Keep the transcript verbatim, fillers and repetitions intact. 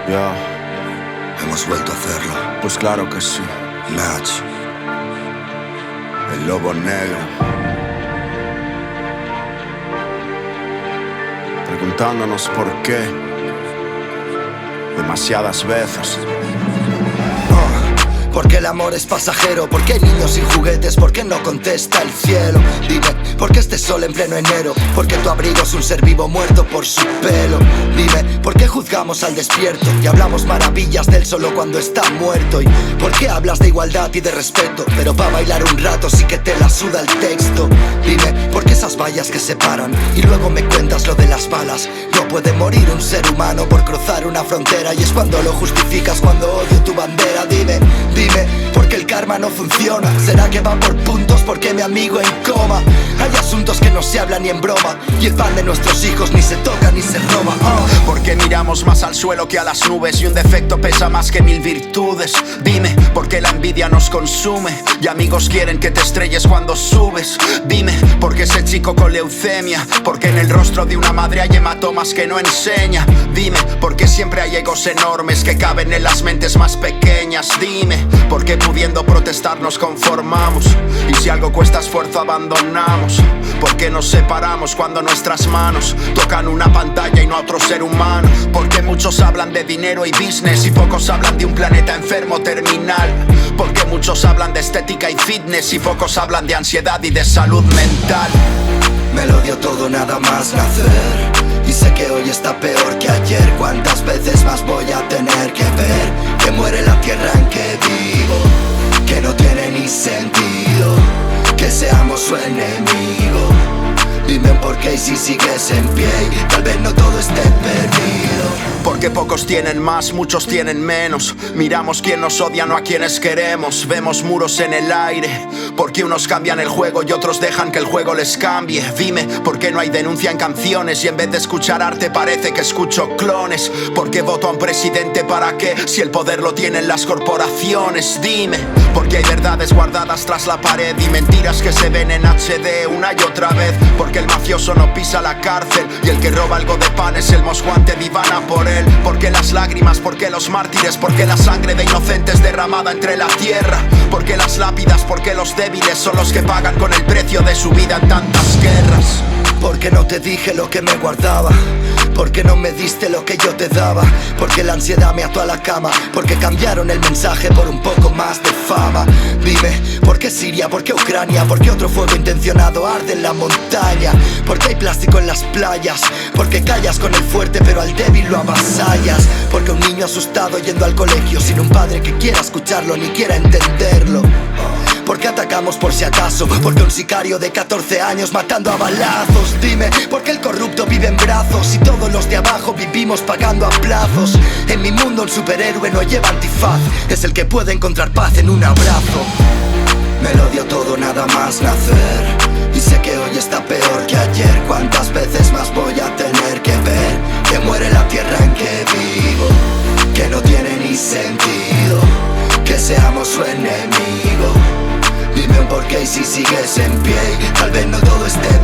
Ya, Hemos vuelto a hacerlo. pues claro que sí. Nach. El lobo negro. Preguntándonos por qué. Demasiadas veces. Porque el amor es pasajero, porque hay niños sin juguetes, porque no contesta el cielo. Dime, ¿por qué este sol en pleno enero? Porque tu abrigo es un ser vivo muerto por su pelo. Dime, ¿por qué juzgamos al despierto y hablamos maravillas del solo cuando está muerto? ¿Y por qué hablas de igualdad y de respeto, pero pa' bailar un rato sí que te la suda el texto? Dime, ¿por qué esas vallas que separan y luego me cuentas lo de las balas? No puede morir un ser humano por cruzar una frontera, y es cuando lo justificas, cuando odio tu bandera. Dime, Dime, ¿por qué el karma no funciona? ¿Será que va por puntos porque mi amigo en coma? Hay asuntos que no se hablan ni en broma, y el pan de nuestros hijos ni se toca ni se roba. oh. Porque miramos más al suelo que a las nubes, y un defecto pesa más que mil virtudes. Dime, ¿por qué la envidia nos consume? Y amigos quieren que te estrelles cuando subes. Dime, ¿por qué ese chico con leucemia? Porque en el rostro de una madre hay hematomas que no enseña. Dime, ¿por qué siempre hay egos enormes que caben en las mentes más pequeñas? Dime, porque pudiendo protestar nos conformamos, y si algo cuesta esfuerzo abandonamos. Porque nos separamos cuando nuestras manos tocan una pantalla y no a otro ser humano. Porque muchos hablan de dinero y business y pocos hablan de un planeta enfermo terminal. Porque muchos hablan de estética y fitness y pocos hablan de ansiedad y de salud mental. Me lo dio todo nada más nacer, y sé que hoy está peor que ayer. ¿Cuántas veces más voy a tener que ver que muere la tierra en que vivo? Que no tiene ni sentido que seamos su enemigo. Dime por qué y si sigues en pie, tal vez no todo esté perdido. Porque pocos tienen más, muchos tienen menos. Miramos quién nos odia, no a quienes queremos. Vemos muros en el aire, porque unos cambian el juego y otros dejan que el juego les cambie. Dime, ¿por qué no hay denuncia en canciones? Y en vez de escuchar arte parece que escucho clones. ¿Por qué voto a un presidente para qué? Si el poder lo tienen las corporaciones. Dime, porque hay verdades guardadas tras la pared y mentiras que se ven en H D una y otra vez. Porque el mafioso no pisa la cárcel y el que roba algo de pan es el mosguante divana por él. Porque las lágrimas, porque los mártires, porque la sangre de inocentes derramada entre la tierra. Porque las lápidas, porque los débiles son los que pagan con el precio de su vida en tantas guerras. Porque no te dije lo que me guardaba, porque no me diste lo que yo te daba, porque la ansiedad me ató a la cama, porque cambiaron el mensaje por un poco más de fama. Dime, ¿por qué Siria? ¿Por qué Ucrania? ¿Por qué otro fuego intencionado arde en la montaña? ¿Por qué hay plástico en las playas? Porque callas con el fuerte pero al débil lo avasallas. Porque un niño asustado yendo al colegio sin un padre que quiera escucharlo ni quiera entenderlo. Porque atacamos por si acaso, porque un sicario de catorce años matando a balazos. Dime, ¿por qué el corrupto vive en brazos y todos los de abajo vivimos pagando a plazos? En mi mundo un superhéroe no lleva antifaz, es el que puede encontrar paz en un abrazo. Me lo dio todo nada más nacer, y sé que hoy está peor que ayer. ¿Cuántas veces más voy a tener que ver que muere la tierra en que vivo? Que no tiene ni sentido que seamos su enemigo. Dime un porqué y si sigues en pie, tal vez no todo esté